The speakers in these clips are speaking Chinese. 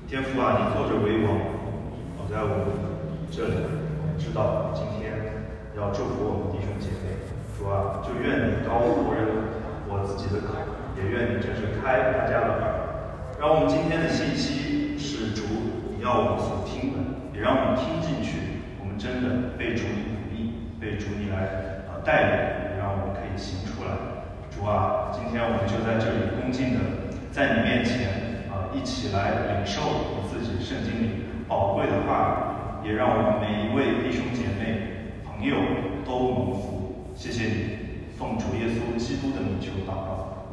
天父啊，你坐着为王，我在我们这里知道今天要祝福我们弟兄姐妹。主啊，就愿你高呼我自己的口，也愿你真是开大家的耳，让我们今天的信息是主你要我们所听的，也让我们听进去，我们真的被主你鼓励，被主你来带领，也让我们可以行出来。主啊，今天我们就在这里恭敬的在你面前一起来领受你自己圣经里宝贵的话语，也让我们每一位弟兄姐妹朋友都蒙福。谢谢你，奉主耶稣基督的名求祷告。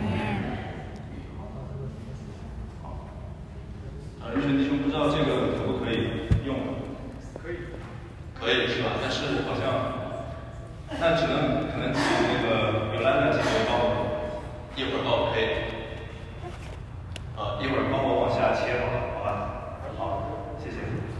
人权弟兄，不知道这个可不可以用？可以是吧？但是好像那可能请那个有兰的姐妹帮我一会儿OK。一会儿帮我往下切好吧？好，谢谢。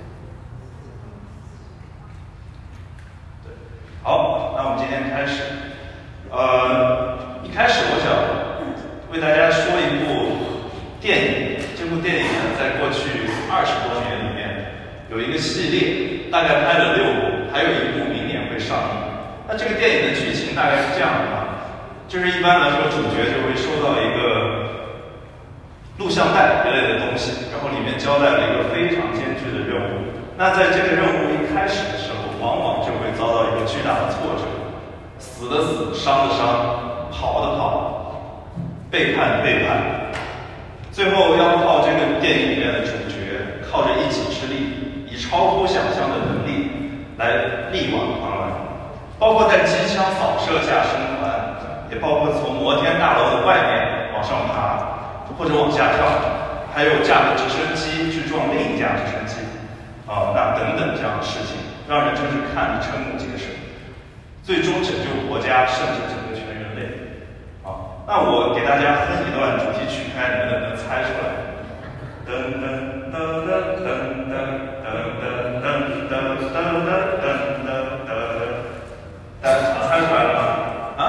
对，好，那我们今天开始。一开始我想为大家说一部电影。这部电影呢，在过去20多年里面有一个系列，大概拍了6部，还有一部明年会上映。那这个电影的剧情大概是这样的啊，就是一般来说，主角就会收到一个录像带一类的东西，然后里面交代了一个非常艰巨的任务。那在这个任务一开始的时候，往往就会遭到一个巨大的挫折，死的死，伤的伤，跑的跑，背叛的背叛，最后要靠这个电影里面的主角，靠着一己之力，以超乎想象的能力来力挽狂澜，包括在机枪扫射下生还，也包括从摩天大楼的外面往上爬。或者往下跳，还有驾着直升机去撞另一架直升机，那等等这样的事情，让人真是看得瞠目结舌。最终拯救国家，甚至整个全人类。好，那我给大家哼一段主题曲，看你们能不能猜出来。噔噔噔噔噔噔噔噔噔噔噔噔噔噔，大家猜出来了吗？啊？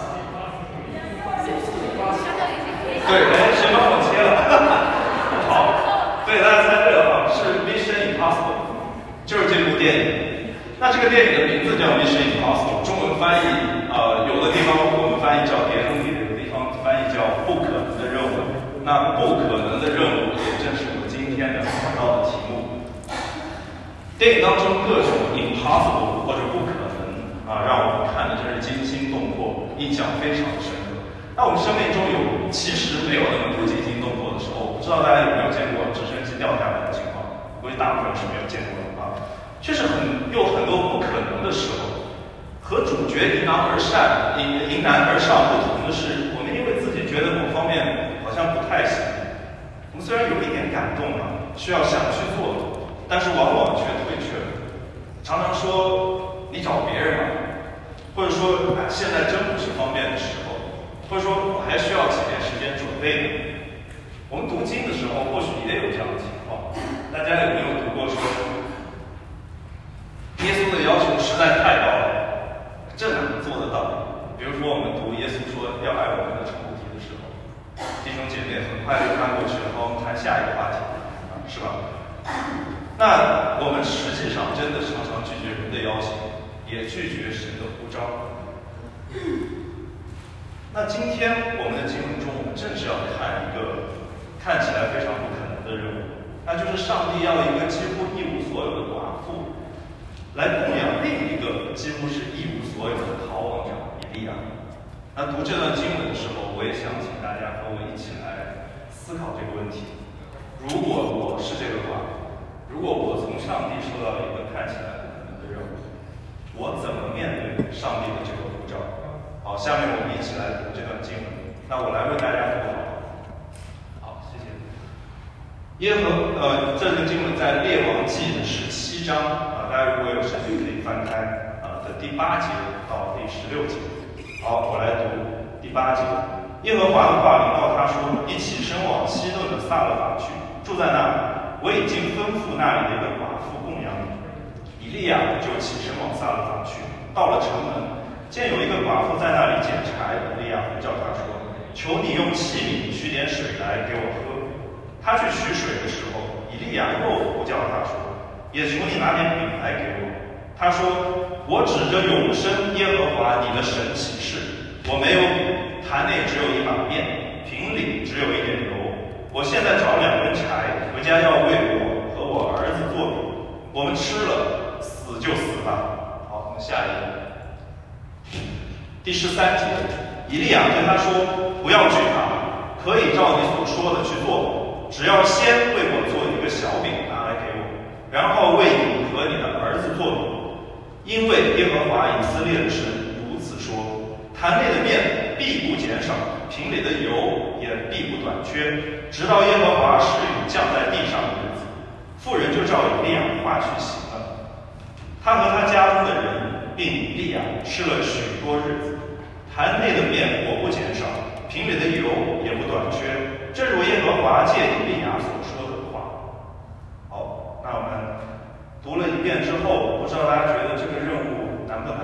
对，谁帮我切了？好，对，大家猜对了啊，是 Mission Impossible， 就是这部电影。那这个电影的名字叫 Mission Impossible， 中文翻译有的地方我们翻译叫碟中谍，有的地方翻译叫不可能的任务。那不可能的任务也正是我今天的讲到的题目。电影当中各种 impossible 或者不可能让我们看的真是惊心动魄，印象非常的深刻。那我们生命中其实没有那么多惊心动魄的时候，我不知道大家有没有见过直升机掉下来的情况，估计大部分是没有见过的啊。确实有很多不可能的时候，和主角迎难而上不同的是，我们因为自己觉得某方面好像不太行，我们虽然有一点感动需要想去做，但是往往却退却了。常常说你找别人或者说现在真不是方便的时候。或者说我还需要几年时间准备呢？我们读经的时候或许也有这样的情况。大家有没有读过说，耶稣的要求实在太高了，这哪能做得到？比如说我们读耶稣说要爱我们的仇敌的时候，弟兄姐妹很快就看过去了，和我们谈下一个话题，是吧？那我们实际上真的常常拒绝人的邀请，也拒绝神的呼召。那今天我们的经文中，我们正是要看一个看起来非常不可能的任务，那就是上帝要一个几乎一无所有的寡妇，来供养另一个几乎是一无所有的逃亡者以利亚。那读这段经文的时候，我也想请大家和我一起来思考这个问题：如果我是这个寡妇，如果我从上帝收到一个看起来不可能的任务，我怎么面对上帝的这个呼召？好，下面我们一起来读这段经文。那我来为大家读好，谢谢。这个经文在列王记的17章大家如果有圣经可以翻开的第8节到第16节。好，我来读第8节。耶和华的话临到他说：“你起身往西顿的撒勒法去，住在那里。我已经吩咐那里的一个寡妇供养你。”以利亚就起身往撒勒法去，到了城门。见有一个寡妇在那里捡柴，以利亚呼叫他说：“求你用器皿取点水来给我喝。”他去取水的时候， 以利亚又呼叫他说：“也求你拿点饼来给我。”他说：“我指着永生耶和华你的神起誓，我没有饼，坛内只有一把面，瓶里只有一点油。我现在找2根柴，回家要为我和我儿子做饼，我们吃了，死就死吧。”好，我们下一个。第13节，以利亚对他说：“不要惧怕，可以照你所说的去做，只要先为我做一个小饼拿来给我，然后为你和你的儿子做饼。因为耶和华以色列的神如此说：坛内的面必不减少，瓶里的油也必不短缺，直到耶和华使雨降在地上的日子。”妇人就照以利亚的话去行了。他和他家中的人并以利亚吃了许多日子，坛内的面果不减少，瓶里的油也不短缺，正如耶和华借以利亚所说的话。好，那我们读了一遍之后，不知道大家觉得这个任务难不难？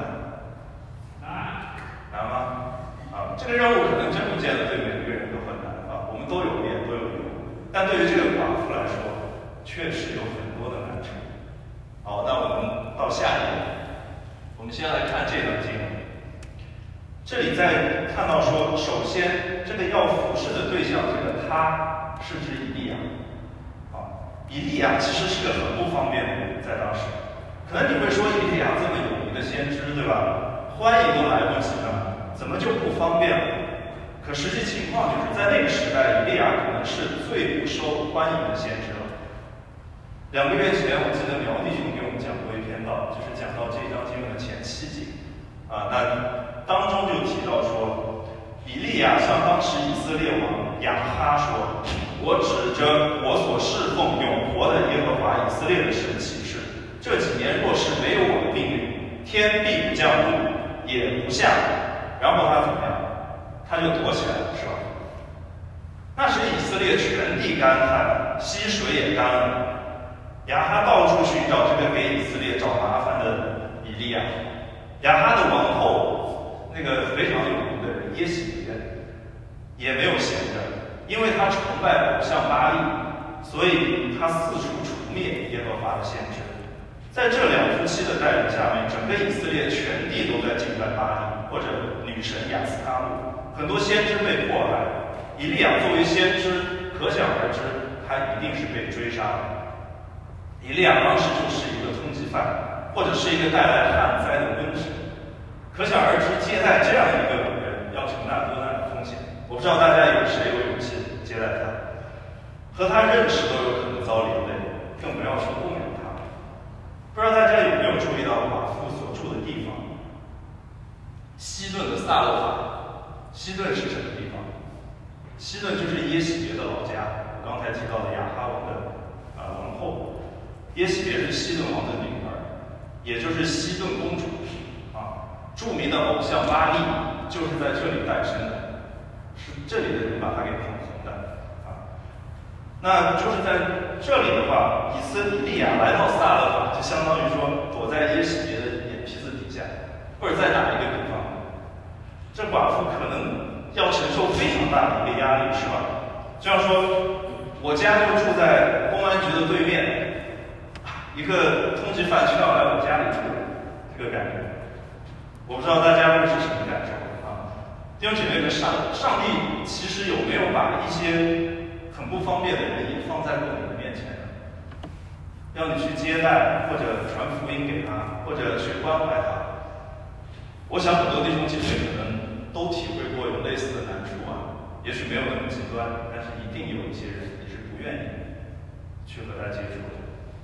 难吗？这个任务可能真不见得对每个人都很难啊，我们都有面，都有油，但对于这个寡妇来说，确实有很多的难处。好，那我们到下一页，我们先来看这段经文。这里在看到说，首先这个要服侍的对象，这个他是指以利亚。以利亚其实是个很不方便的人，在当时。可能你会说，以利亚这么有名的先知，对吧？欢迎都来不及呢，怎么就不方便了？可实际情况就是在那个时代，以利亚可能是最不受欢迎的先知了。2个月前，我记得苗弟兄给我们讲过一篇道，就是讲到这一章经文的前7节。那当中就提到说，以利亚向当时以色列王亚哈说：“我指着我所侍奉永活的耶和华以色列的神起誓，这几年若是没有我的命令，天必不降雨，也不下雨。”然后他怎么样？他就躲起来了，是吧？那时以色列全地干旱，溪水也干了。亚哈到处寻找这个给以色列找麻烦的以利亚。亚哈的王后，那个非常有名的人耶洗别，也没有闲着，因为他崇拜偶像巴力，所以他四处除灭耶和华的先知。在这2夫妻的带领下面，整个以色列全地都在敬拜巴力或者女神雅斯他路，很多先知被迫害。以利亚作为先知，可想而知，他一定是被追杀的。以利亚当时就是一个通缉犯，或者是一个带来旱灾的瘟神，可想而知，接待这样一个人要承担多大的风险。我不知道大家有谁有勇气接待他，和他认识都有可能遭连累，更不要说供养他。不知道大家有没有注意到寡妇所住的地方？西顿的撒勒法。西顿是什么地方？西顿就是耶洗别的老家，我刚才提到的亚哈王的王后。耶洗别是西顿王的女儿，也就是西顿公主。著名的偶像巴力就是在这里诞生的，是这里的人把他给捧红的。那就是在这里的话，以利亚来到撒勒法，就相当于说躲在耶洗别的眼皮子底下。或者再打一个比方，这寡妇可能要承受非常大的一个压力，是吧？就像说，我家就住在公安局的对面，一个通缉犯却要来我家里住，这个感觉，我不知道大家会是什么感受啊？弟兄姐妹们，上帝其实有没有把一些很不方便的人也放在过你的面前呢？要你去接待，或者传福音给他，或者去关怀他。我想很多弟兄姐妹可能都体会过有类似的难处啊，也许没有那么极端，但是一定有一些人也是不愿意去和他接触的。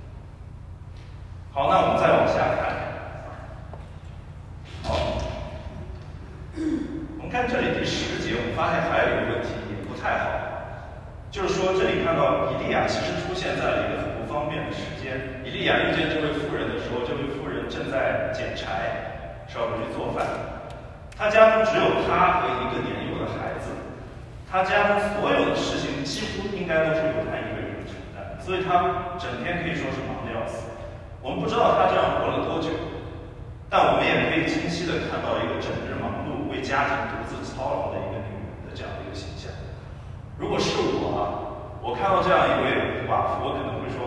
好，那我们再往下看。好，我们看这里第10节，我们发现还有一个问题也不太好，就是说这里看到以利亚其实出现在了一个很不方便的时间。以利亚遇见这位妇人的时候，这位妇人正在捡柴。是要回去做饭，他家中只有他和一个年幼的孩子，他家中所有的事情几乎应该都是由他一个人承担，所以他整天可以说是忙得要死。我们不知道他这样活了多久，但我们也可以清晰地看到一个整日忙碌、为家庭独自操劳的一个女人的这样的一个形象。如果是我看到这样一位寡妇，我可能会说，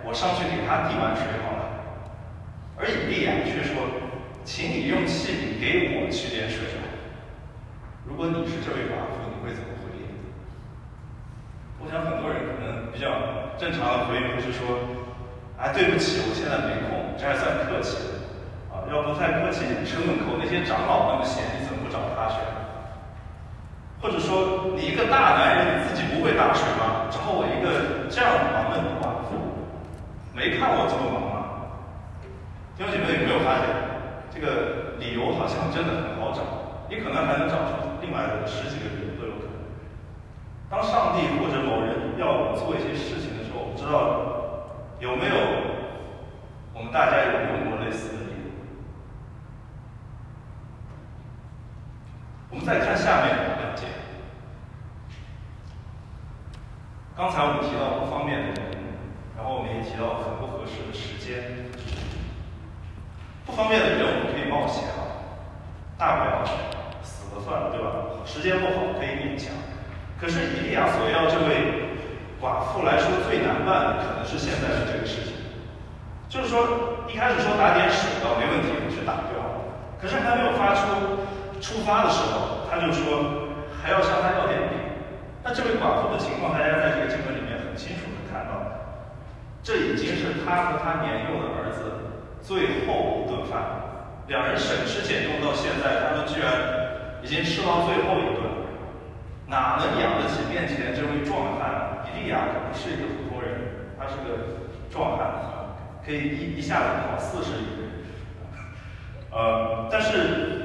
我上去给他递碗水好了。而以利亚却说：“请你用器皿给我取点水来。”如果你是这位寡妇，你会怎么回应？我想很多人可能比较正常的回应会是说：“啊，对不起，我现在没空，这还算客气的。啊，要不再客气点，城门口那些长老那么闲，你怎么不找他去？”或者说，你一个大男人，你自己不会打水吗？找我一个这样忙的寡妇，没看我这么忙吗？弟兄姐妹有没有发现，这个理由好像真的很好找，你可能还能找出另外的10几个理由都有可能。当上帝或者某人要我们做一些事情的时候，我不知道有没有我们大家有用过类似的理由。我们再看下面2节。刚才我们提到不方便的人，然后我们也提到很不合适的时间。不方便的人我们可以冒险大不了死了算了，对吧？时间不好可以勉强。可是以利亚所要这位寡妇来说，最难办的可能是现在的这个事情。就是说，一开始说打点水没问题，我去打就好了。可是还没有出发的时候，他就说还要向他要点饼。那这位寡妇的情况，大家在这个经文里面很清楚的看到，这已经是他和他年幼的儿子最后一顿饭。2人省吃俭用到现在，他们居然已经吃到最后一顿了，哪能养得起面前这位壮汉？以利亚可不是一个普通人，他是个壮汉，可以一下子跑40里。但是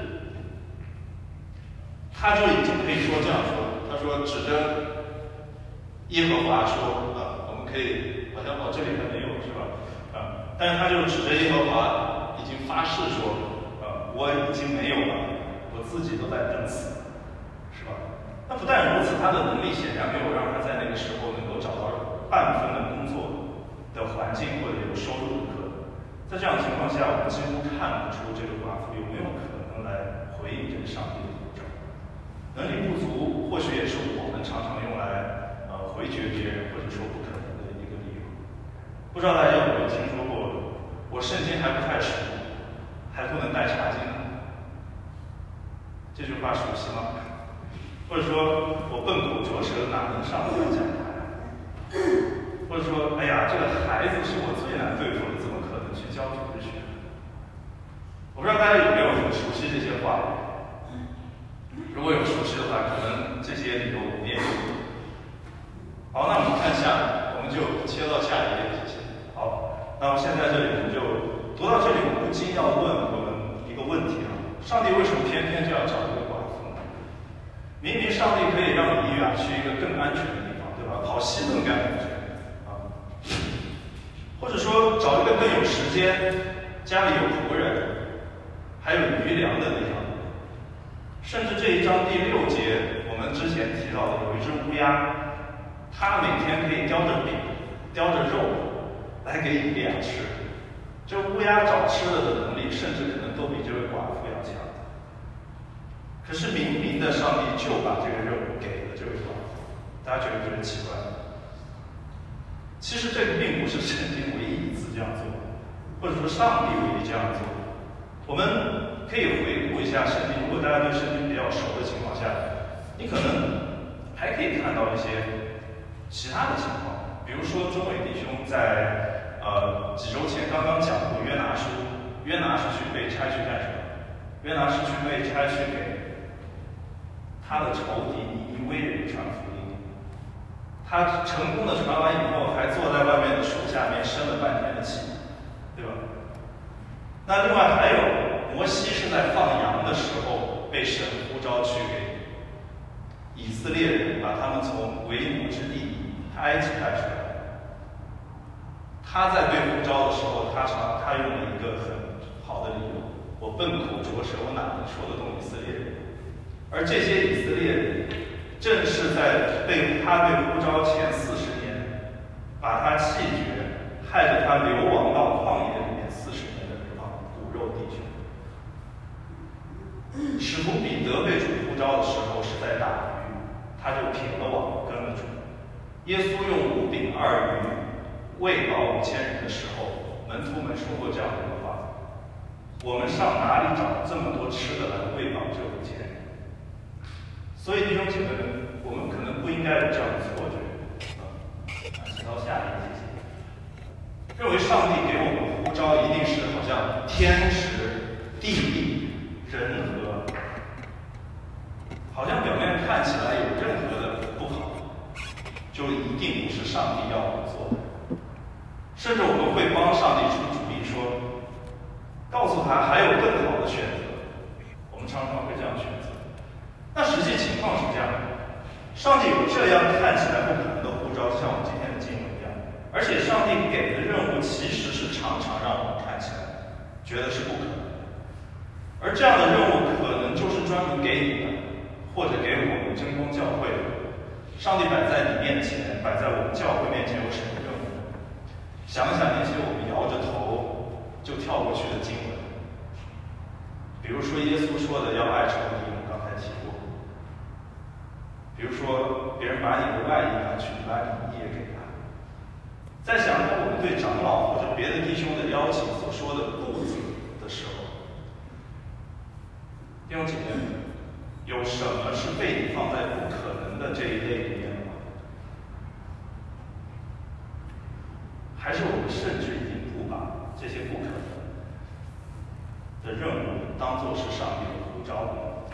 他就已经可以说这样说，他说指着耶和华说，我们可以好像这里还没有是吧？但是他就指着耶和华已经发誓说，我已经没有了，我自己都在等死，是吧？那不但如此，他的能力显然没有让他在那个时候能够找到半分的工作的环境或者有收入的可能。在这样的情况下，我们几乎看不出这个寡妇有没有可能来回应这个上帝的呼召。能力不足，或许也是我们常常用来回绝别人或者说不可能的一个理由。不知道大家有没有听说过，我圣经还不太熟，还不能带茶进来。这句话熟悉吗？或者说我笨口拙舌，哪能上得了讲台？或者说，哎呀，这个孩子是我最难对付的，怎么可能去教主日学？我不知道大家有没有很熟悉这些话。如果有熟悉的话，可能这些理由我们也有。好，那我们看下面，我们就切到下一页，谢谢。好，那么现在这里我们就读到这里，我们不禁要问我们一个问题上帝为什么偏偏就要找一个寡妇呢？明明上帝可以让以利亚去一个更安全的地方，对吧？跑西更安全或者说找一个更有时间、家里有仆人、还有余粮的地方。甚至这一章第6节，我们之前提到的有一只乌鸦，它每天可以叼着饼、叼着肉来给以利亚吃。这乌鸦找吃的的能力，甚至可能都比这位寡妇要强。可是明明的上帝就把这个肉给了这位寡妇，大家觉得奇怪吗？其实这个并不是圣经唯一一次这样做，或者说上帝唯一这样做。我们可以回顾一下圣经，如果大家对圣经比较熟的情况下，你可能还可以看到一些其他的情况。比如说钟伟弟兄在几周前刚刚讲过约拿书，约拿是去被差去干什么？约拿是去被差去给他的仇敌尼尼微人传福音。他成功的传完以后，还坐在外面的树下面生了半天的气，对吧？那另外还有摩西是在放羊的时候被神呼召去给以色列人把他们从为奴之地埃及带出来。他在被呼召的时候，他用了一个很好的理由：我笨口拙舌，我哪能说得动以色列人？而这些以色列人，正是在他被呼召前40年，把他弃绝，害得他流亡到旷野里面40年的这帮骨肉弟兄。使徒彼得被主呼召的时候是在打鱼，他就撇了网跟了主。耶稣用5饼2鱼喂饱5000人的时候，门徒们说过这样的一个话：我们上哪里找这么多吃的来喂饱这5000人？所以弟兄姐妹们，我们可能不应该有这样的错觉。请到下一个节节，认为上帝给我们呼召一定是好像天时、地利、人和，好像表面看起来有任何的不好，就一定不是上帝要我们做的。甚至我们会帮上帝出主意说，告诉他还有更好的选择。我们常常会这样选择。那实际情况是这样的，上帝有这样看起来不可能的呼召，像我们今天的经文一样，而且上帝给的任务其实是常常让我们看起来觉得是不可能的。而这样的任务可能就是专门给你的，或者给我们真光教会的。上帝摆在你面前，摆在我们教会面前有什么任务？想想那些我们摇着头就跳过去的经文，比如说耶稣说的要爱仇敌，我们刚才提过；比如说别人把你的外衣拿去，把你的衣也给他。再想想我们对长老或者别的弟兄的邀请所说的不字的时候，弟兄姐妹们，有什么是被你放在不可能的这一类里面吗？还是我们甚至已经不把这些不可能的任务当作是上帝的呼召呢？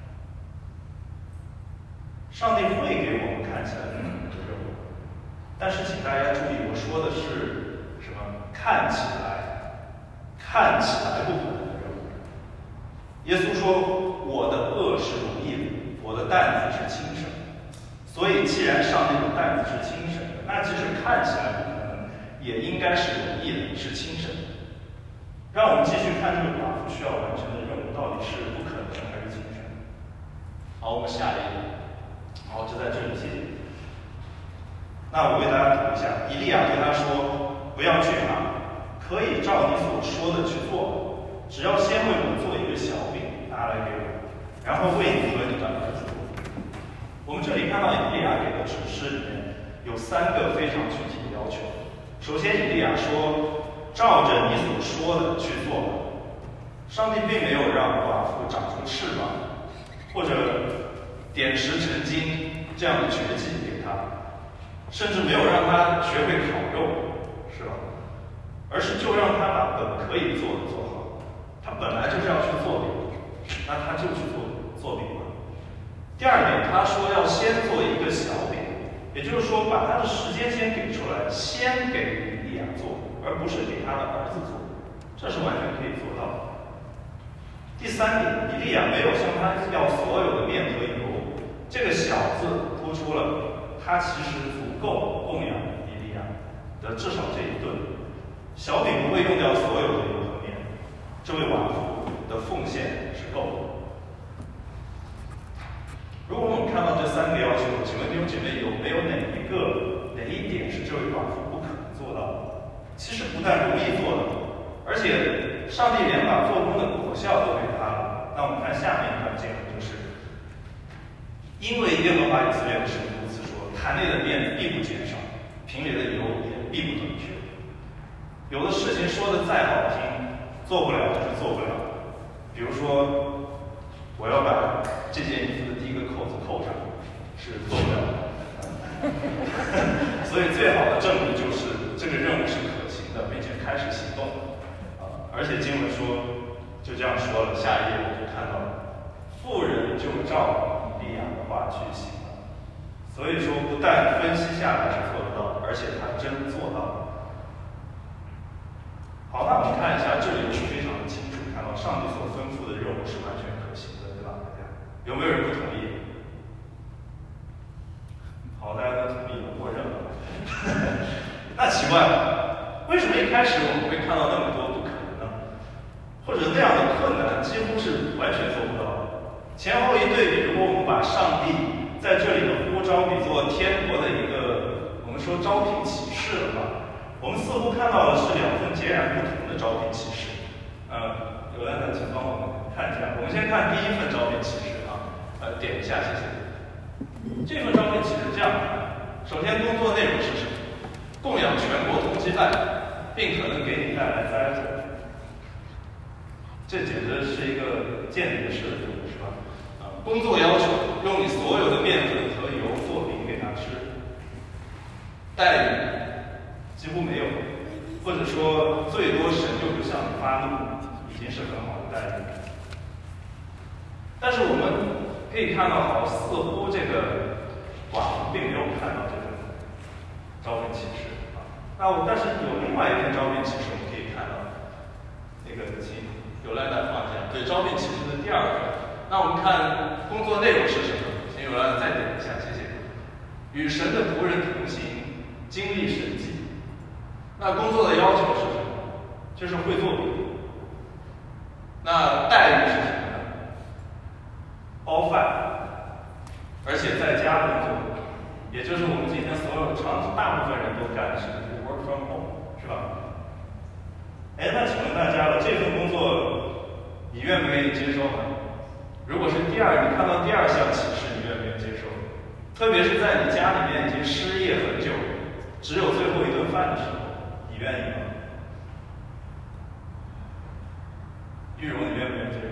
上帝会给我们看起来不可能的任务，但是请大家注意，我说的是什么？看起来不可能的任务。耶稣说：“我的恶是容易的，我的担子是轻省。”所以，既然上帝的担子是轻省的，那即使看起来不可能，也应该是容易的，是轻省的。让我们继续看这个寡妇需要完成的任务到底是不可能还是轻省。好，我们下一页。好，就在这里谢谢。那我为大家读一下，以利亚对他说：“不要惧怕，可以照你所说的去做，只要先为我做一个小饼，拿来给我，然后为你和你的儿子做。”我们这里看到以利亚给的指示里面有3个非常具体的要求。首先，以利亚说：“照着你所说的去做吧。”上帝并没有让寡妇长出翅膀，或者点石成金这样的绝技给他，甚至没有让他学会烤肉，是吧？而是就让他把本可以做的做好。他本来就是要去做饼，那他就去做饼吧。第二点，他说要先做一个小饼，也就是说把他的时间先给出来，先给以利亚做，而不是给他的儿子做，这是完全可以做到的。第三点，以利亚没有向他要所有的面和油，这个小字突出了他其实足够供养以利亚的至少这一顿。小饼不会用掉所有的油和面，这位寡妇的奉献是够的。如果我们看到这3个要求，请问弟兄姐妹有没有哪一点是这位寡妇不可能做到的？其实不但容易做到，而且上帝连把做工的果效都给他了。那我们看下面一段经文，就是因为耶和华以色列的神如此说：坛内的面必不减少，瓶里的油也必不短缺。有的事情说的再好听，做不了就是做不了。比如说，我要把这件衣服的第一个扣子扣上，是做不了的。所以最好的证明就是这个任务是可行的，并且开始行动。而且经文说，就这样说了，下一页我就看到了，妇人就照以利亚的话去行了。所以说，不但分析下来是做得到的，而且他真做到了。好，那我们看一下，这里是非常的清楚，看到上帝所吩咐的任务是完全可行的，对吧？大家有没有人不同意？好，大家都同意了，默认了。那奇怪了，为什么一开始我们会看到那么多不可能呢？或者那样的困难几乎是完全做不到的？前后一对比，如果我们把上帝在这里的呼召比作天国的一个我们说招聘启事的话，我们似乎看到的是2份截然不同的招聘启事。有人请帮我们看一下，我们先看第一份招聘启事啊，点一下，谢谢。这份招聘启事这样，首先工作内容是什么？供养全国同鸡蛋，并可能给你带来灾祸。这简直是一个间谍式的任务，是吧？工作要求用你所有的面粉和油做饼给他吃，待遇几乎没有，或者说最多神就不向你发怒，已经是很好的待遇。但是我们可以看到，似乎这个寡妇并没有看到这个招聘启事啊。但是有另外一篇招聘启事，我们可以看到，那个请有赖再放一下，对，招聘启事的第2个。那我们看工作内容是什么？请有赖再点一下，谢谢。与神的仆人同行，经历神迹。那工作的要求是什么？就是会做饼。那待遇是什么呢？包饭，而且在家工作，也就是我们今天所有大部分人都干的事情 ，work from home， 是吧？哎，那请问大家了，这份工作你愿不愿意接受呢？如果是你看到第2项启示，你愿不愿意接受？特别是在你家里面已经失业很久，只有最后一顿饭的时候，你愿意吗？玉荣，你愿不愿意接受？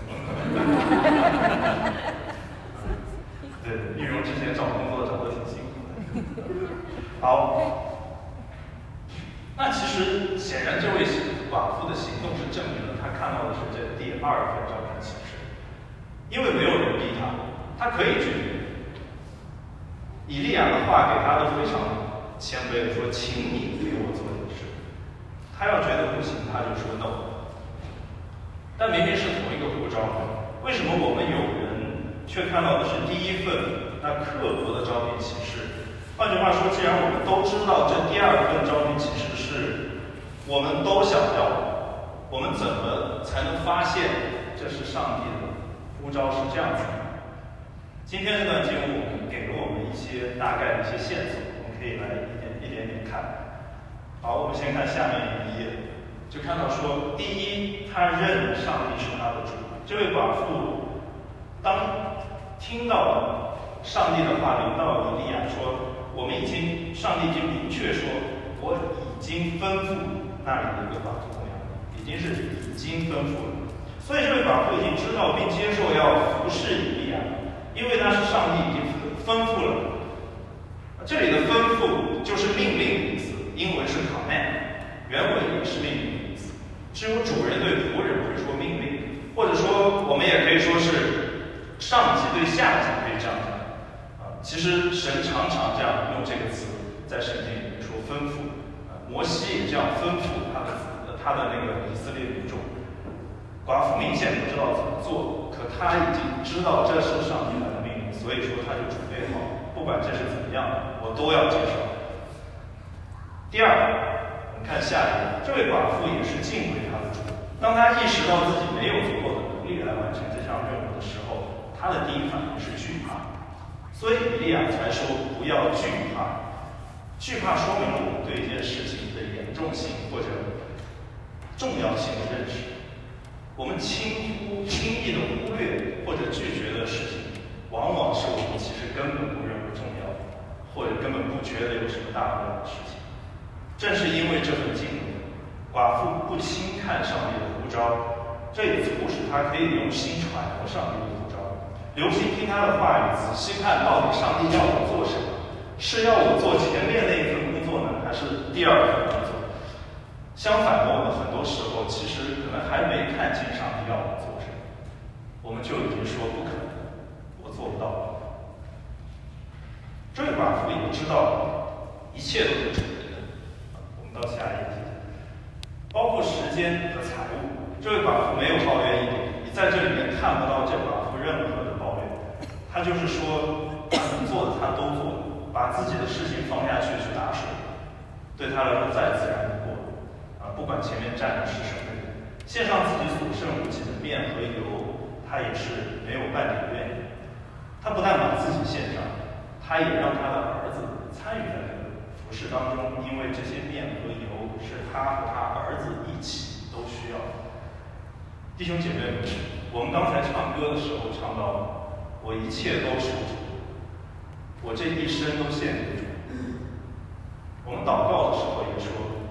对，玉荣之前找工作找得挺辛苦的。好，那其实显然这位寡妇的行动是证明了她看到的是这第2份招聘启事，因为没有人逼她，她可以拒绝。以利亚的话给她都非常谦卑的说：“请你给我做这个事。”她要觉得不行，她就说 no。但明明是同一个呼召，为什么我们有人却看到的是第1份那刻薄的招聘启事？换句话说，既然我们都知道这第2份招聘启事是我们都想要的，我们怎么才能发现这是上帝的呼召是这样子的？今天这段经文给了我们一些大概的一些线索，我们可以来一点点看。好，我们先看下面1页。就看到说，第一，他认上帝是他的主。这位寡妇当听到上帝的话临到以利亚说：“上帝已经明确说，我已经吩咐那里的一个寡妇供养你，已经吩咐了。所以这位寡妇已经知道并接受要服侍以利亚，因为那是上帝已经吩咐了。这里的吩咐就是命令的意思，英文是 command。”原文也是命令的意思，只有主人对仆人会说命令，或者说我们也可以说是上级对下级可以这样讲。其实神常常这样用这个词在圣经里面说吩咐。摩西也这样吩咐他的那个以色列民众。寡妇明显不知道怎么做，可他已经知道这是上帝来的命令，所以说他就准备好，不管这是怎么样，我都要接受。第2，我们看下一页，这位寡妇也是敬畏他的主。当他意识到自己没有足够的能力来完成这项任务的时候，他的第一反应是惧怕。所以以利亚才说不要惧怕。惧怕说明了我们对一件事情的严重性或者重要性的认识。我们轻易的忽略或者拒绝的事情，往往是我们其实根本不认为重要的，或者根本不觉得有什么大不了的事情。正是因为这份敬畏，寡妇不轻看上帝的呼召，这也促使她可以用心揣摩上帝的呼召，留心听他的话语，仔细看到底上帝要我做什么，是要我做前面那一份工作呢，还是第2份工作？相反的，我们很多时候其实可能还没看清上帝要我做什么，我们就已经说不可能，我做不到。这位寡妇也知道一切都是主人的。我们到下一页，包括时间和财物。这位寡妇没有抱怨一点，你在这里面看不到这寡妇任何的抱怨。她就是说，她能做的她都做了，把自己的事情放下去打水，对她来说再自然不过了。不管前面站的是什么人，献上自己所剩无几的面和油，她也是没有半点怨言。她不但把自己献上，她也让她的儿子参与在这个服事当中，因为这些面和油是他和他儿子一起都需要的。弟兄姐妹们，我们刚才唱歌的时候唱到，我一切都属主，我这一生都献给主。我们祷告的时候也说，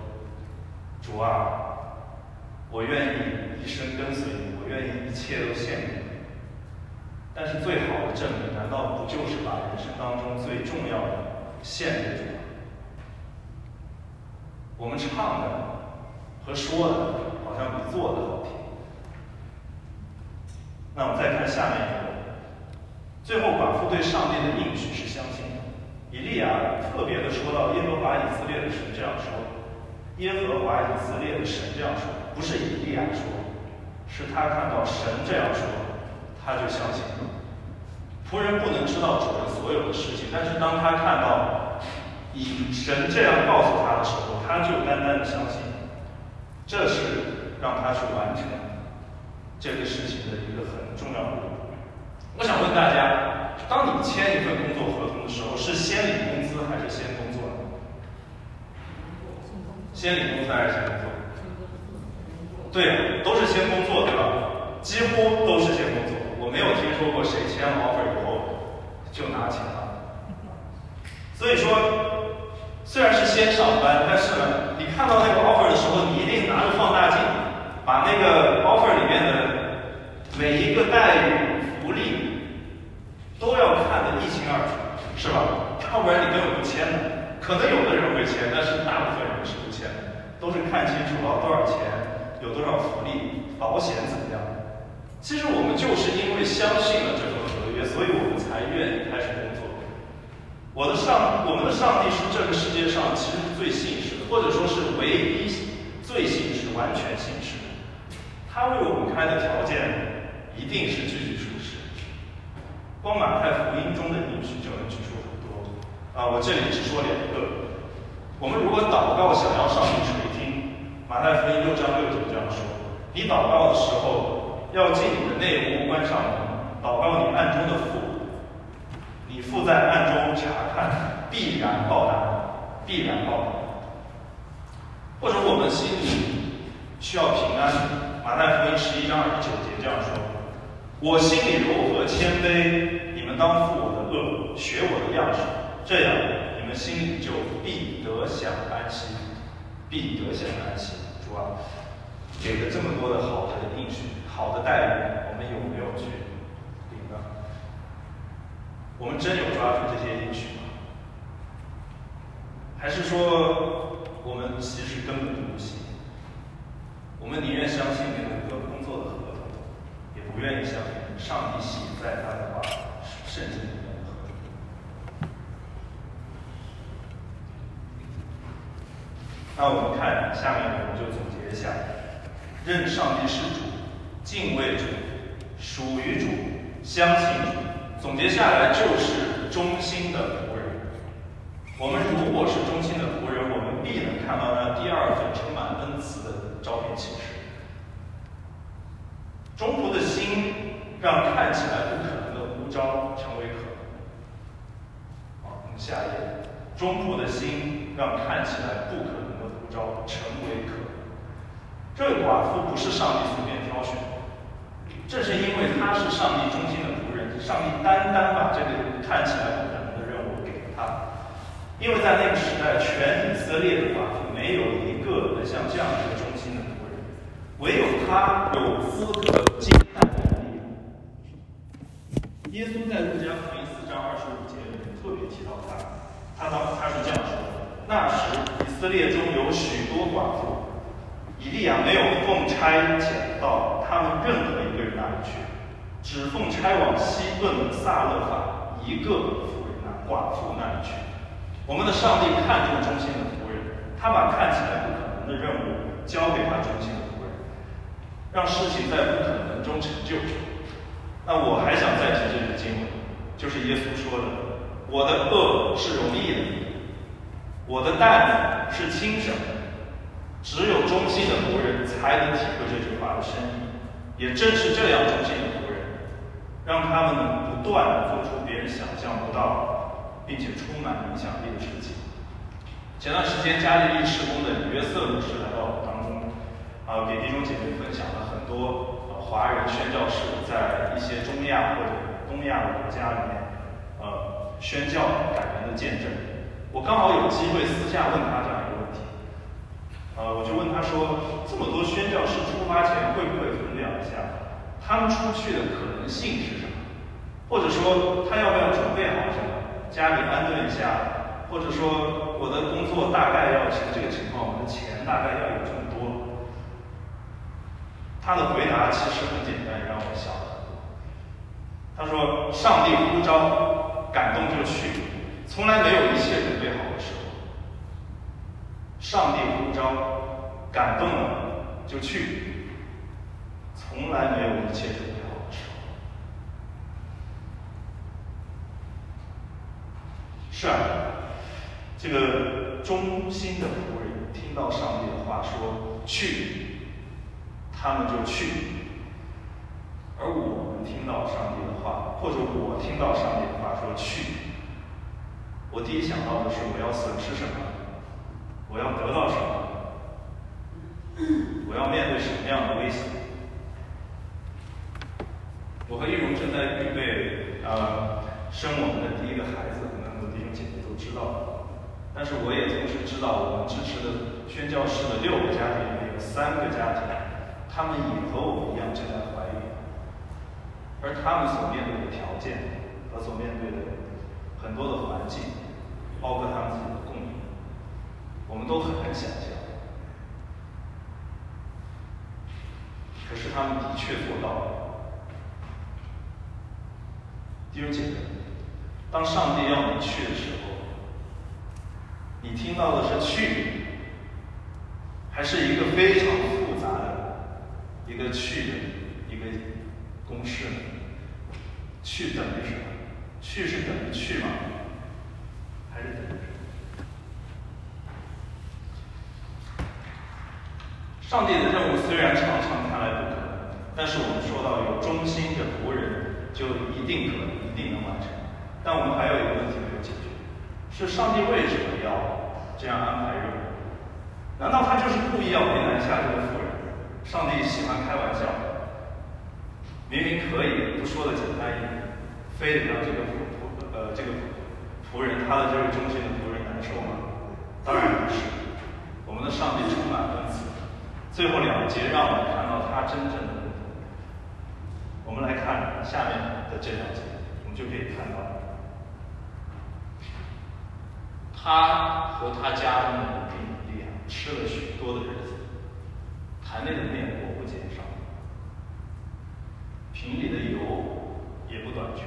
切都献给你。但是最好的证明，难道不就是把人生当中最重要的献给主吗？我们唱的和说的好像比做的好听。那我们再看下面一个，最后寡妇对上帝的应许是相信的。以利亚特别的说到耶和华以色列的神这样说，耶和华以色列的神这样说，不是以利亚说，是他看到神这样说，他就相信了。仆人不能知道主人所有的事情，但是当他看到以神这样告诉他的时候，他就单单的相信，这是让他去完成这个事情的一个很重要的一步。我想问大家，当你签一份工作合同的时候，是先领工资还是先工作呢？先领工资还是先工作？对，都是先工作，对吧？几乎都是先工作。我没有听说过谁签了 offer 以后就拿钱了。所以说，虽然是先上班，但是呢，你看到那个 offer 的时候，你一定拿着放大镜，把那个 offer 里面的每一个待遇、福利都要看得一清二楚，是吧？要不然你根本不签的。可能有的人会签，但是大部分人是不签的，都是看清楚了多少钱，有多少福利，保险怎么样。其实我们就是因为相信了这份合约，所以我们才愿意开始工作。我们的上帝是这个世界上其实是最信实的，或者说是唯一最信实、完全信实的。他为我们开的条件一定是句句属实。光马太福音中的应许就能举出很多我这里只说2个。我们如果祷告想要上帝垂听，马太福音6章6节这样说：你祷告的时候，要进你的内屋，关上门，祷告你暗中的父，你父在暗中查看，必然报答，必然报答。或者我们心里需要平安，马太福音11章29节这样说：我心里柔和谦卑，你们当负我的恶，学我的样式，这样你们心里就必得享安息，必得享安息。主啊，给了这么多的好的应许、好的待遇，我们有没有去领呢？我们真有抓住这些应许吗？还是说我们其实根本就不信？我们宁愿相信那个工作的合同，也不愿意相信上帝写在他的话圣经里面的合同。那我们看下面，我们就总结一下：认上帝是主，敬畏主，属于主，相信主。总结下来就是忠心的仆人。我们如果是忠心的仆人，我们必能看到那第2份充满恩慈的招聘启示。忠仆的心让看起来不可能的呼召成为可能。好，我们下一页。忠仆的心让看起来不可能的呼召成为可能。这位寡妇不是上帝随便挑选的，正是因为她是上帝忠心的仆人，上帝单单把这个看起来不可能的任务给了她。因为在那个时代，全以色列的寡妇没有一个能像这样一个忠心的仆人，唯有他有资格进他的地。耶稣在路加福音4章25节里面特别提到他是这样说的：那时以色列中有许多寡妇，以利亚没有奉差遣到他们任何一个人那里去，只奉差往西顿的撒勒法一个寡妇那里去。我们的上帝看重忠心的仆人，他把看起来不可能的任务交给他忠心的仆人，让事情在不可能中成就。那我还想再提这句经文，就是耶稣说的：我的恶是容易的，我的担子是轻省的。只有忠心的仆人才能体会这句话的深意。也正是这样忠心的仆人，让他们能不断地做出别人想象不到并且充满影响力的事情。前段时间加利利事工的约瑟牧师来到我们当中，给弟兄姐妹分享了很多华人宣教士在一些中亚或者东亚的国家里面宣教感人的见证。我刚好有机会私下问他这样一个问题，我就问他说：这么多宣教士出发前会不会衡量一下他们出去的可能性是什么？或者说他要不要准备好什么？家里安顿一下，或者说我的工作大概要是这个情况，我的钱大概要有这么多。他的回答其实很简单，让我笑了。他说：“上帝呼召，感动就去，从来没有一切准备好的时候。上帝呼召，感动了就去，从来没有一切准备好的时候。”是啊，这个忠心的仆人听到上帝的话说去，他们就去。而我们听到上帝的话，或者我听到上帝的话说去，我第一想到的是我要损失什么，我要得到什么，我要面对什么样的危险。我和玉荣正在预备生我们的第一个孩子，可能很多弟兄姐妹都知道，但是我也同时知道我们支持的宣教士的6个家庭里面有3个家庭，他们也和我们一样正在怀孕。而他们所面对的条件和所面对的很多的环境，包括他们自己的供应，我们都很难想象。可是他们的确做到了。弟兄姐妹，当上帝要你去的时候，你听到的是去，还是一个非常复杂的一个去的一个公式呢？去等于什么？去是等于去吗？还是等于什么？上帝的任务虽然常常看来不可能，但是我们说到有忠心的仆人，就一定可能，一定能完成。但我们还有一个问题没有解决，是上帝为什么要这样安排任务？难道他就是故意要为难下这个妇人？上帝喜欢开玩笑，明明可以不说的简单一点，非得让这个仆人，他的这位忠心的仆人难受吗？当然不是。我们的上帝充满恩慈，最后2节让我们看到他真正的目的。我们来看下面的这2节，我们就可以看到，他和他家中的母亲以利亚吃了许多的日子，坛内的面果不减少，瓶里的油也不短缺。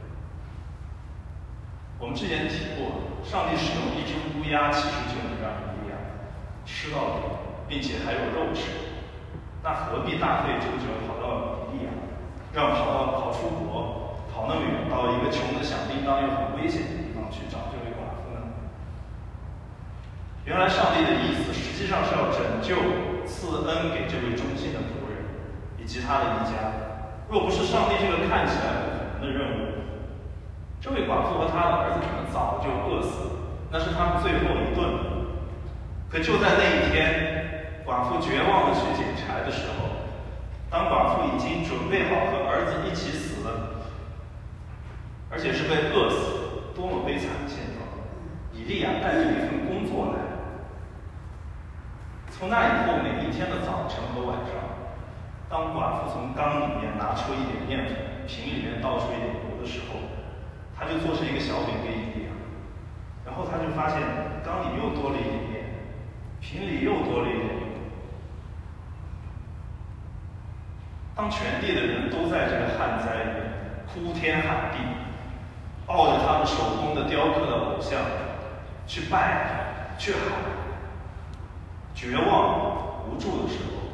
我们之前提过，上帝使用一只乌鸦，其实就能让以利亚吃到底，并且还有肉吃。那何必大费周折跑到以利亚，跑出国，跑那么远到一个穷的响叮当又很危险的地方去找这位寡妇呢？原来上帝的意思实际上是要拯救、赐恩给这位忠心的仆人以及他的一家。若不是上帝这个看起来不可能的任务，这位寡妇和他的儿子可能早就饿死了，那是他们最后一顿。可就在那一天，寡妇绝望的去捡柴的时候，当寡妇已经准备好和儿子一起死了，而且是被饿死，多么悲惨的现状！以利亚带着一份工作来，从那以后每一天的早晨和晚上，当寡妇从缸里面拿出一点面粉，瓶里面倒出一点油的时候，他就做成一个小饼给以利亚，然后他就发现缸里又多了一点面，瓶里又多了一点油。当全地的人都在这个旱灾里面哭天喊地，抱着他们手工的雕刻的偶像去拜去喊，绝望无助的时候，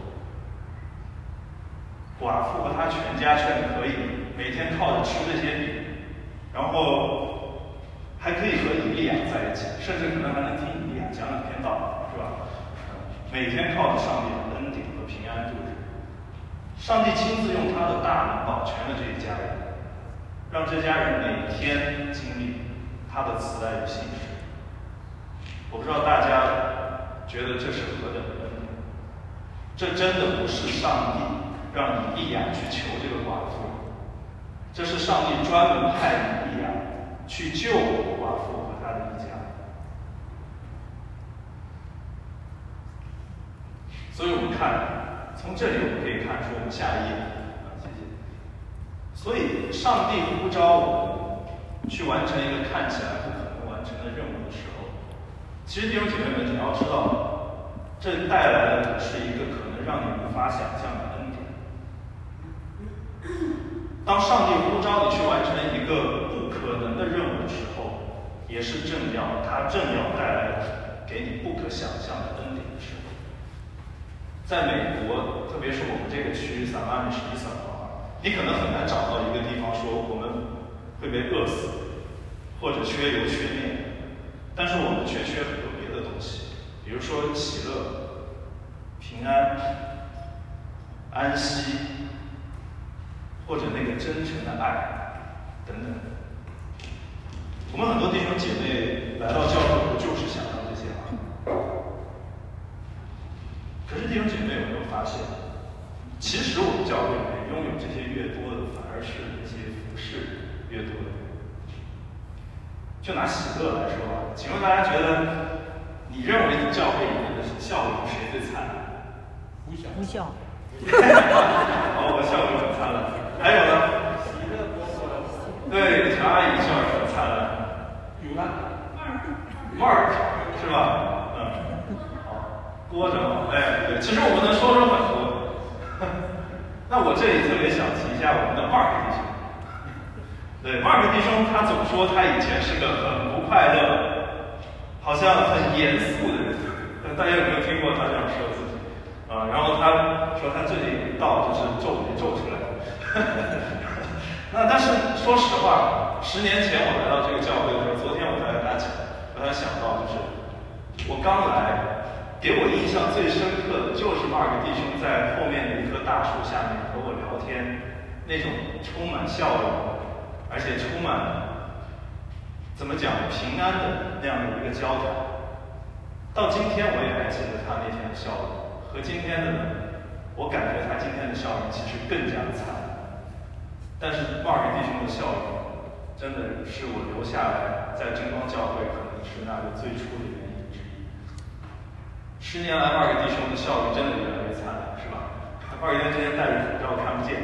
寡妇和她全家却可以每天靠着吃这些饼，然后还可以和以利亚在一起，甚至可能还能听以利亚讲2篇道，是吧？每天靠着上帝的恩典和平安度日。上帝亲自用他的大能保全了这一家人，让这家人每天经历他的慈爱与信实。我不知道大家觉得这是何等的恩典？这真的不是上帝让以利亚去求这个寡妇，这是上帝专门派以利亚去救寡妇和他的一家。所以我们看，从这里我们可以看出，我们下一页，谢谢。 所以，上帝呼召我们去完成一个看起来不可能完成的任务的时候，其实弟兄姐妹们，你要知道，这带来的是一个可能让你无法想象的恩典。当上帝呼召你去完成一个不可能的任务的时候，也是他正要带来给你不可想象的恩典的时候。在美国，特别是我们这个区撒马米什伊省的话，你可能很难找到一个地方说我们会被饿死，或者缺油缺面，但是我们却缺很多别的东西，比如说喜乐、平安、安息，或者那个真诚的爱等等。我们很多弟兄姐妹来到教会，不就是想要这些吗？可是弟兄姐妹有没有发现，其实我们教会里面拥有这些越多的，反而是那些服侍越多的人。就拿喜乐来说吧，请问大家觉得，你认为教会里面的笑容谁最灿烂？ 无效。 哦，我笑容很灿烂。还有呢？ 喜乐多多。 对，乔阿姨笑容很灿烂。 有吗 ？Mark 是吧？郭长，对，其实我们能说很多。那我这里特别想提一下我们的 Mark 弟兄。对 ，Mark 弟兄他总说他以前是个很不快乐，好像很严肃的人。大家有没有听过他这样说自己？然后他说他最近到就是皱眉皱出来。但是说实话，10年前我来到这个教会的时候，昨天我在跟他讲，让他想到就是我刚来。给我印象最深刻的就是Mark弟兄在后面的一棵大树下面和我聊天，那种充满笑容，而且充满怎么讲平安的那样的一个交谈。到今天我也还记得他那天的笑容，和今天的呢，我感觉他今天的笑容其实更加的灿烂。但是Mark弟兄的笑容，真的是我留下来在真光教会可能是那个最初的原因。10年来，Mark弟兄的笑容真的越来越灿烂，是吧？Mark弟兄今天戴着口罩看不见。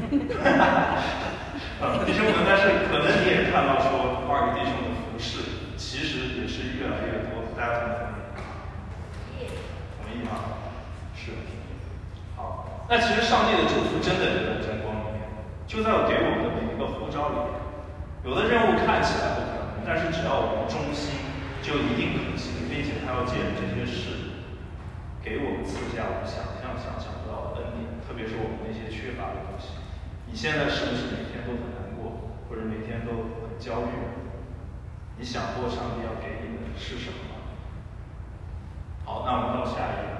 弟兄们，但是可能你也看到说，Mark弟兄的服饰其实也是越来越多，大家同意？同意吗？是。好，那其实上帝的祝福真的就在真光里面，就在我给我们的每一个呼召里面。有的任务看起来不可能，但是只要我们忠心，就一定可行，并且他要借着这些事。给我们赐下我们想象不到的恩典，特别是我们那些缺乏的东西。你现在是不是每天都很难过，或者每天都很焦虑？你想过上帝要给你的是什么吗？好，那我们到下一页。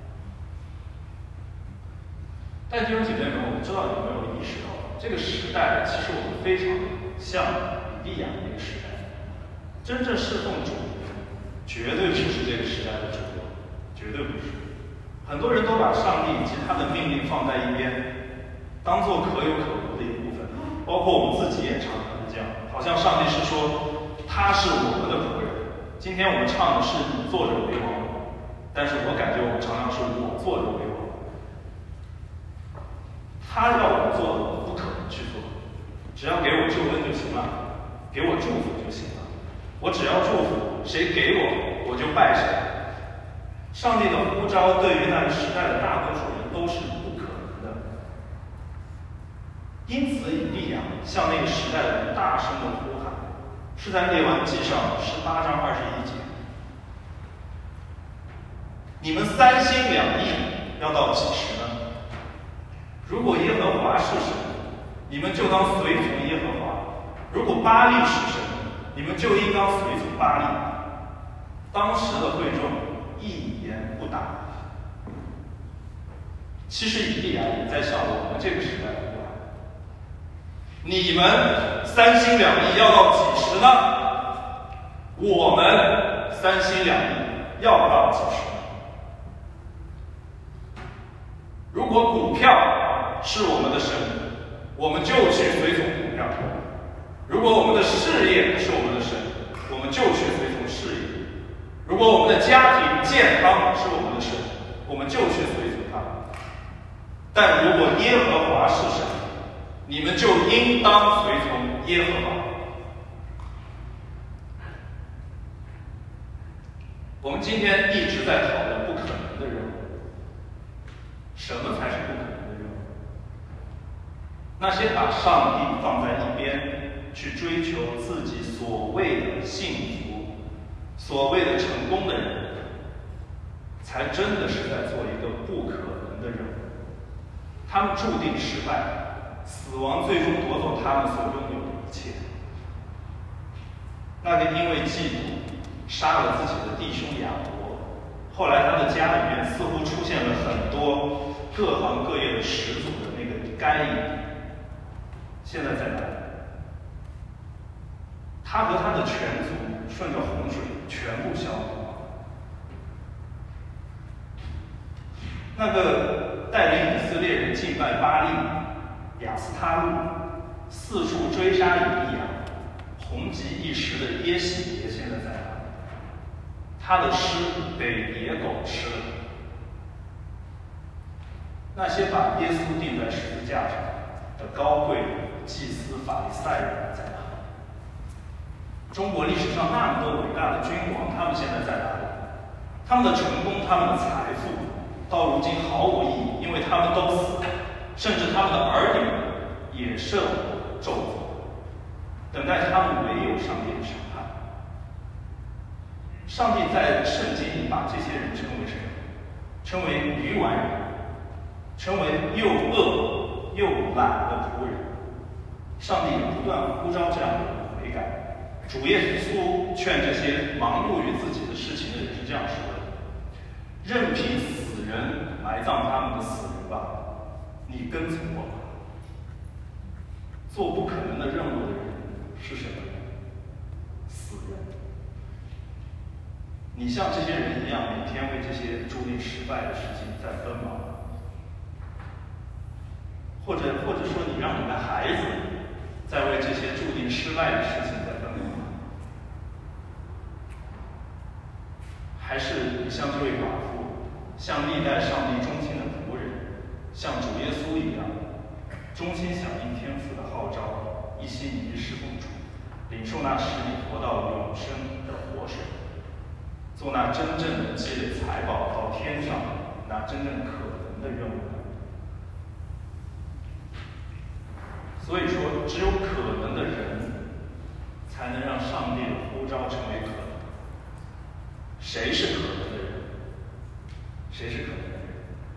但弟兄姐妹们，我不知道有没有意识到，这个时代其实我们非常像以利亚那个时代，真正侍奉主，绝对不是这个时代的主流。绝对不是，很多人都把上帝以及他的命令放在一边，当做可有可无的一部分。包括我们自己也常常是这样，好像上帝是说他是我们的仆人。今天我们唱的是你坐着为王，但是我感觉我们常常是我坐着为王。他要我们做的，我们不可能去做，只要给我救恩就行了，给我祝福就行了。我只要祝福，谁给我，我就拜谁。上帝的呼召对于那个时代的大多数人都是不可能的，因此以利亚向那个时代的人大声的呼喊，是在列王纪上18章21节：你们3心2意要到几时呢？如果耶和华是神，你们就当随从耶和华；如果巴力是神，你们就应当随从巴力。当时的会众一言不答。其实以利亚也在向我们这个时代呼喊：你们3心2意要到几时呢？我们3心2意要到几时呢？如果股票是我们的神，我们就去随从股票；如果我们的事业是我们的神，我们就去随从事业；如果我们的家庭健康是我们的神，我们就去随从他。但如果耶和华是神， 你们就应当随从耶和华。我们今天一直在讨论不可能的任务，什么才是不可能的任务？那些把上帝放在一边，去追求自己所谓的幸福、所谓的成功的人，才真的是在做一个不可能的任务。他们注定失败，死亡最终夺走他们所拥有的一切。那个因为嫉妒杀了自己的弟兄亚伯，后来他的家里面似乎出现了很多各行各业的始祖的那个该隐，现在在哪里？他和他的全族顺着洪水全部消灭。那个带领以色列人敬拜巴力、亚斯他路，四处追杀以利亚、红极一时的耶洗别现在在哪里？他的尸被野狗吃了。那些把耶稣钉在十字架上的高贵祭司法利赛人在哪里？中国历史上那么多伟大的君王，他们现在在哪里？他们的成功，他们的财富，到如今毫无意义，因为他们都死了，甚至他们的儿女也受咒诅，等待他们没有上帝的审判。上帝在圣经里把这些人称为什么？称为愚顽人，称为又恶又懒的仆人。上帝也不断呼召这样的人悔改。主耶稣劝这些忙碌于自己的事情的人是这样说的：任凭死人埋葬他们的死人吧，你跟从我吧。做不可能的任务的人是什么人？死人。你像这些人一样，每天为这些注定失败的事情在奔忙，或者说你让你的孩子在为这些注定失败的事情在奔忙，还是你像这位寡妇，像历代上帝忠心的仆人，像主耶稣一样，忠心响应天父的号召，一心一意侍奉主，领受那使你活到永生的活水，做那真正的积累财宝到天上那真正可能的任务。所以说，只有可能的人，才能让上帝的呼召成为可能。谁是可能的人？谁是可能的人？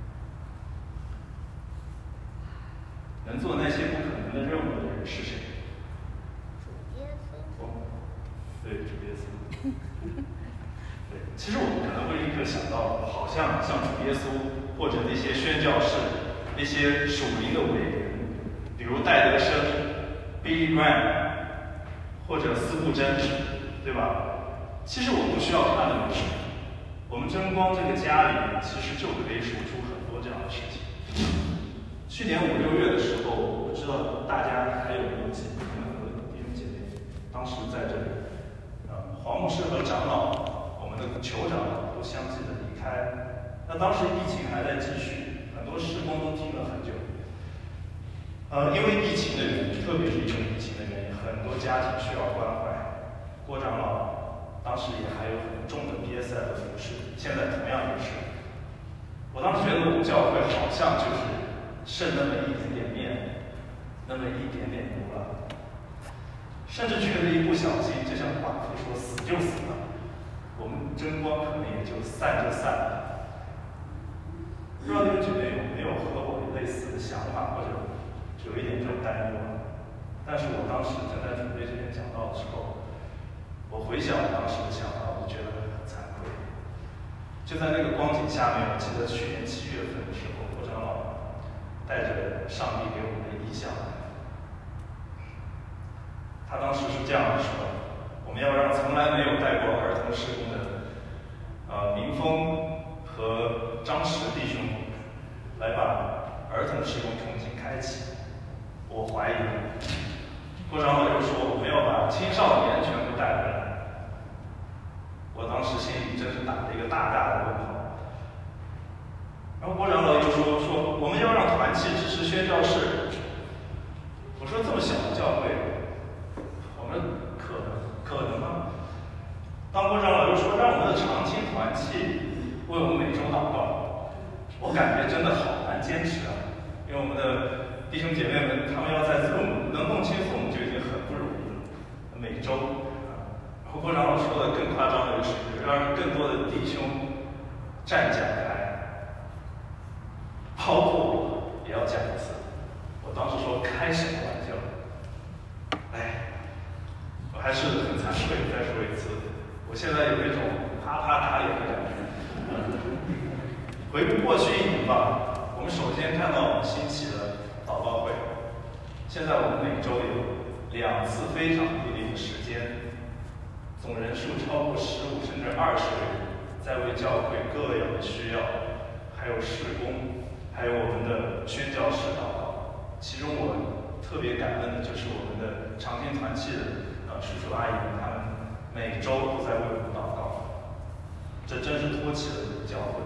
能做那些不可能的任务的人是谁？ 主耶稣。 对，主耶稣。对，其实我们可能会立刻想到，好像主耶稣或者那些宣教士、那些属灵的伟人，比如戴德生、Billy Graham 或者司布真，对吧？其实我不需要他的名字，我们真光这个家里其实就可以数出很多这样的事情。去年5、6月的时候，我不知道大家还有没有记得我们和弟兄姐妹当时在这里，黄牧师和长老，我们的酋长都相继的离开。那当时疫情还在继续，很多事工都停了很久。因为疫情的原因，特别是因为疫情的原因，很多家庭需要关怀。郭长老当时也还有很重的 BSI 的服饰，现在同样也是。我当时觉得我们教会好像就是剩那么一点点面，那么一点点油了，甚至觉得一不小心，就像寡妇说死就死了，我们真光可能也就散就散了。不知道弟兄姐妹有没有和我类似的想法，或者有一点这种担忧？但是我当时正在准备这篇讲道的时候，我回想我当时的想法，我就觉得很惭愧。就在那个光景下面，我记得去年7月份的时候，郭长老带着上帝给我们的意象来，他当时是这样说：我们要让从来没有带过儿童事工的明峰和张石弟兄来把儿童事工重新开启。我怀疑，郭长老又说我们要把青少年全部带回来。我当时心里真是打了一个大大的问号。然后郭长老又说我们要让团契支持宣教士， 为我们每周祷告。我感觉真的好难坚持啊，因为我们的弟兄姐妹们，他们要在 Zoom 能弄清 Zoom 就已经很不容易了。每周，然后郭长老说的更夸张的是，让更多的弟兄站讲台，包括我也要讲一次。我当时说开什么玩笑？哎，我还是很惭愧，再说一次，我现在有一种啪啪打脸的感觉。回顾过去1年吧，我们首先看到我们兴起的祷告会，现在我们每周有2次非常规定的时间，总人数超过15甚至20个人，在为教会各样的需要，还有事工，还有我们的宣教士祷告。其中我特别感恩的就是我们的长青团契的叔叔阿姨们，他们每周都在为我们祷告，这真是托起了这个教会。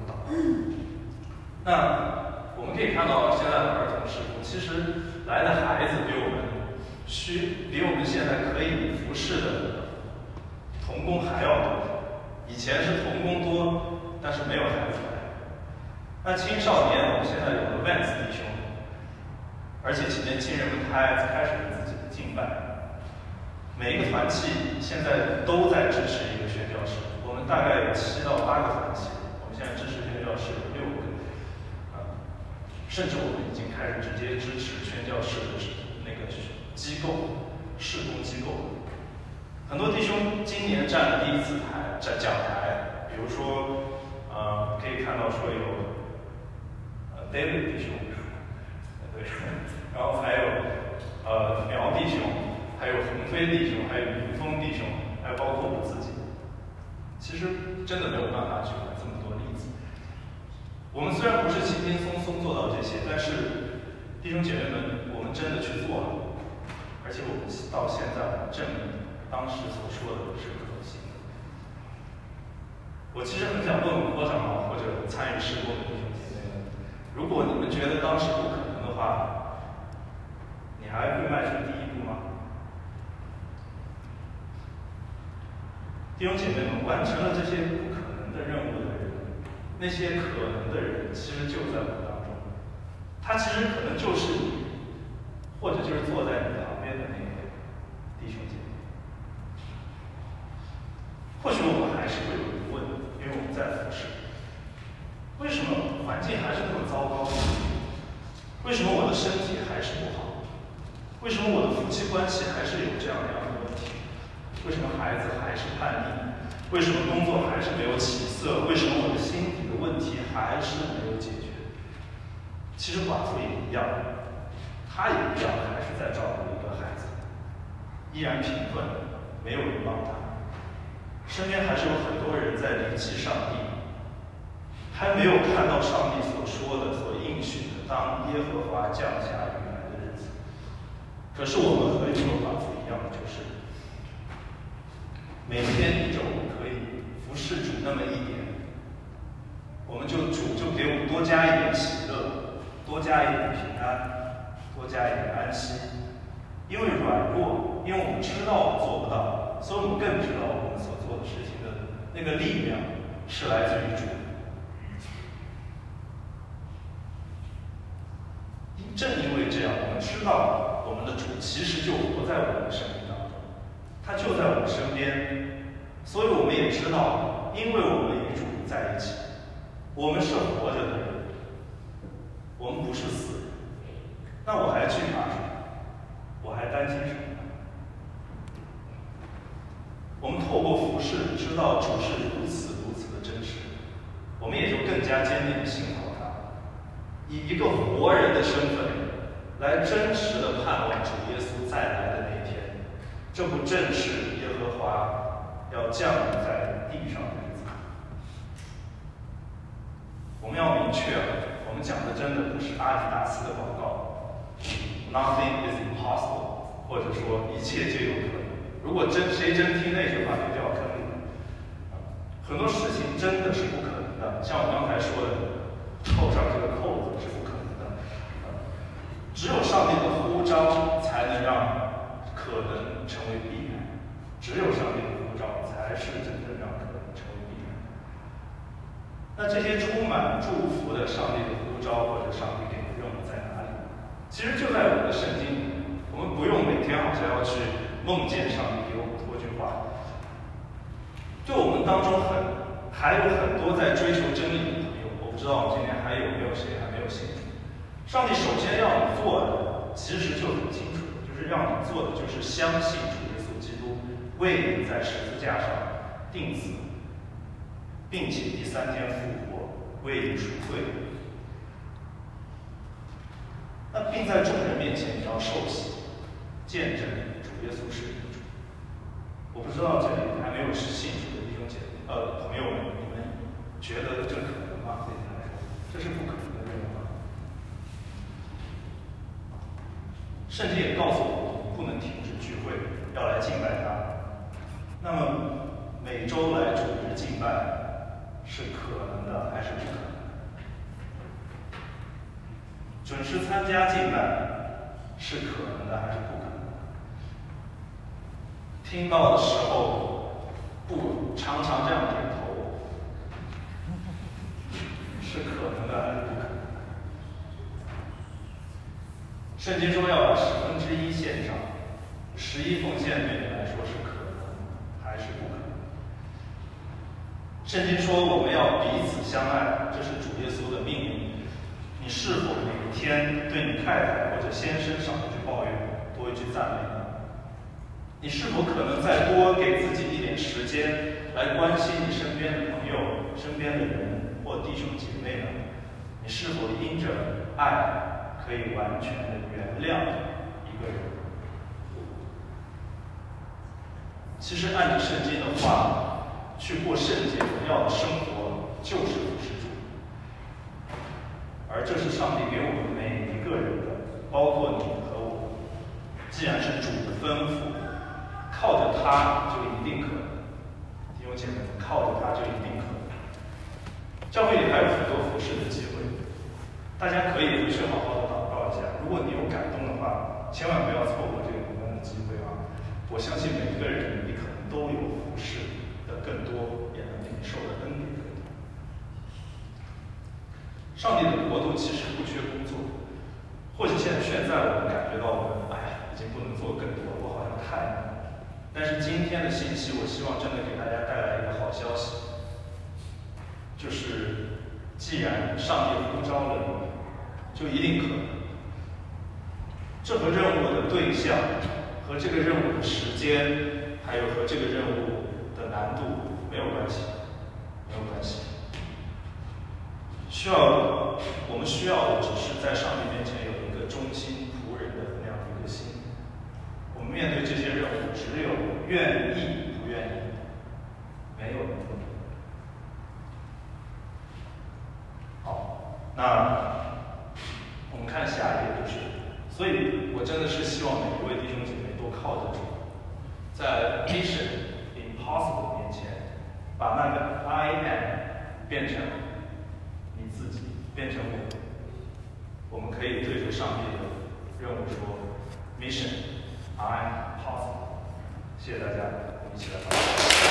那我们可以看到，现在的儿童事工，其实来的孩子比我们现在可以服侍的童工还要多。以前是童工多，但是没有孩子来。那青少年，我们现在有了 Vans 弟兄，而且今年青人们开始了自己的敬拜。每一个团契现在都在支持一个宣教士，我们大概有7到8个团契。现在支持宣教士有6个，甚至我们已经开始直接支持宣教士的那个机构、事工机构。很多弟兄今年站了第1次讲台，比如说，可以看到说有David 弟兄，对，然后还有苗弟兄，还有鸿飞弟兄，还有云峰弟兄，还有包括我自己。其实真的没有办法举这么多例子。我们虽然不是轻轻松松做到这些，但是弟兄姐妹们，我们真的去做了，而且我们到现在证明当时所说的是可行的。我其实很想问问郭长老或者参与事工的弟兄姐妹们，如果你们觉得当时不可能的话，你还会迈出第1步吗？弟兄姐妹们，完成了这些不可能的任务的人，那些可能的人，其实就在我们当中。他其实可能就是你，或者就是坐在你旁边的那个弟兄姐妹。或许我们还是会有疑问，因为我们在服侍，为什么环境还是那么糟糕？为什么我的身体还是不好？为什么我的夫妻关系还是有这样的问题？为什么孩子还是叛逆？为什么工作还是没有起色？为什么我的心底的问题还是没有解决？其实寡妇也一样，她也一样，还是在照顾一个孩子，依然贫困，没有人帮她，身边还是有很多人在离弃上帝，还没有看到上帝所说的、所应许的，当耶和华降下雨来的日子。可是我们和这个寡妇一样，就是每天1周可以服侍主那么1点，我们主就给我们多加一点喜乐，多加一点平安，多加一点安息。因为软弱，因为我们知道我们做不到，所以我们更知道我们所做的事情的那个力量是来自于主。正因为这样，我们知道我们的主其实就活在我们的生命当中，他就在我们身边，所以我们也知道，因为我们与主在一起，我们是活着的人，我们不是死人。那我还惧怕什么？我还担心什么呢？我们透过服侍知道主是如此的真实，我们也就更加坚定地信靠他，以一个活人的身份来真实地盼望主耶稣再来的那一天。这不正是耶和华要降临在地上的日子？我们要明确，我们讲的真的不是阿迪达斯的广告 ，Nothing is impossible， 或者说一切皆有可能。如果谁真听那句话，就要坑了。很多事情真的是不可能的，像我刚才说的，扣上这个扣子是不可能的。只有上帝的呼召才能让可能成为必然，只有上帝的呼召才是真正让可能成为必然。 那这些充满祝福的上帝的呼召或者上帝给的任务在哪里？其实就在我们的圣经里，我们不用每天好像要去梦见上帝给我们托句话。就我们当中还有很多在追求真理的朋友，我不知道我们今天还有没有谁还没有信主。上帝首先要你做的，其实就很清楚，就是让你做的就是相信主耶稣基督为你在十字架上钉死，并且第3天复活，为你赎罪。那并在众人面前你要受洗，见证主耶稣是你的主。我不知道这里还没有信主的弟兄姐妹朋友们，你们觉得这可能吗？对你来说，这是不可能的任务吗？圣经也告诉我们不能停止聚会，要来敬拜他。那么每周来主日敬拜是可能的还是不可能的？准时参加敬拜是可能的还是不可能的？听到的时候不常常这样点头，是可能的还是不可能的？圣经说要把1/10献上，11奉献对你来说是可能还是不可能？圣经说我们要彼此相爱，这是主耶稣的命令。你是否每天对你太太或者先生少一句抱怨，多一句赞美呢？你是否可能再多给自己一点时间来关心你身边的朋友、身边的人或弟兄姐妹呢？你是否因着爱可以完全的原谅一个人？其实按照圣经的话，去过圣洁荣耀的生活就是服侍主，而这是上帝给我们每一个人的，包括你和我。既然是主的吩咐，靠着他就一定可能。弟兄姐妹，靠着他就一定可能。教会里还有很多服侍的机会，大家可以回去好好的祷告一下。如果你有感动的话，千万不要错过这个蒙恩的机会啊！我相信每一个人你可能都有服侍的更多，也能领受的恩典更多。上帝的国度其实不缺工作，或许现在我们感觉到我们已经不能做更多了，我好像太难了。但是今天的信息，我希望真的给大家带来一个好消息，就是既然上帝呼召了你，就一定可能。这和任务的对象、和这个任务的时间，还有和这个任务的难度没有关系，没有关系。我们需要的只是在上帝面前有一个忠心仆人的那样的一个心。我们面对这些任务，只有愿意不愿意，没有能力。好，那我们看下一页，所以我真的是希望每一位弟兄姐妹都靠着主，在 Mission Impossible 面前，把那个 I am 变成你自己，变成我们可以对着上帝的任务说 Mission I am possible。谢谢大家，我们一起来祷告。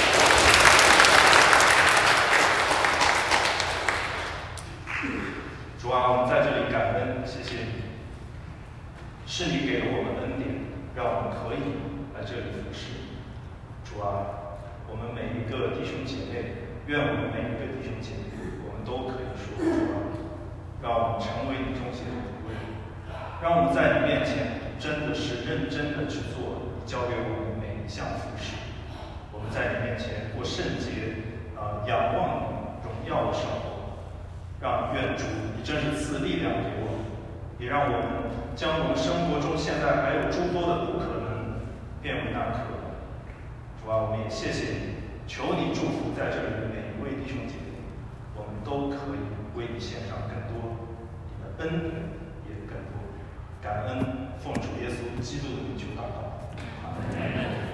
主啊，我们在这里感恩，谢谢你，是你给了我们恩典，让我们可以来这里服侍。主啊，我们每一个弟兄姐妹，愿我们每一个弟兄姐妹，我们都可以说主啊，让我们成为你忠心的仆人，让我们在你面前真的是认真的去做你教给我们每一项服侍。我们在你面前过圣洁，仰望你荣耀的生活。让愿主你真是赐力量给我们，也让我们将我们生活中现在还有诸多的不可能变为那可能。主啊，我们也谢谢你，求你祝福在这里的每一位弟兄姐妹，我们都可以为你献上更多，你的恩典也更多。感恩奉主耶稣基督的名求祷告，阿门。